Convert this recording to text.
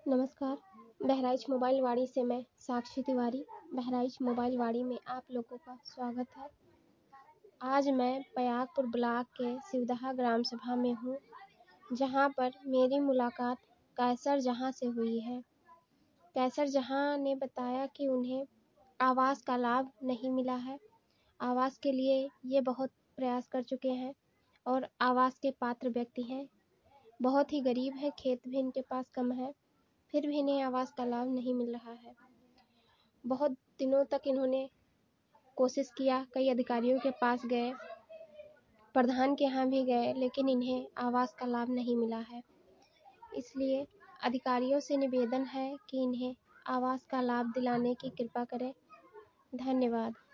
नमस्कार। बहराइच मोबाइल वाड़ी से मैं साक्षी तिवारी। बहराइच मोबाइल वाड़ी में आप लोगों का स्वागत है। आज मैं पयागपुर ब्लॉक के शिवदहा ग्राम सभा में हूँ, जहाँ पर मेरी मुलाकात कैसर जहाँ से हुई है। कैसर जहाँ ने बताया कि उन्हें आवास का लाभ नहीं मिला है। आवास के लिए ये बहुत प्रयास कर चुके हैं और आवास के पात्र व्यक्ति हैं। बहुत ही गरीब है, खेत भी इनके पास कम है, फिर भी इन्हें आवास का लाभ नहीं मिल रहा है। बहुत दिनों तक इन्होंने कोशिश किया, कई अधिकारियों के पास गए, प्रधान के यहाँ भी गए, लेकिन इन्हें आवास का लाभ नहीं मिला है। इसलिए अधिकारियों से निवेदन है कि इन्हें आवास का लाभ दिलाने की कृपा करें। धन्यवाद।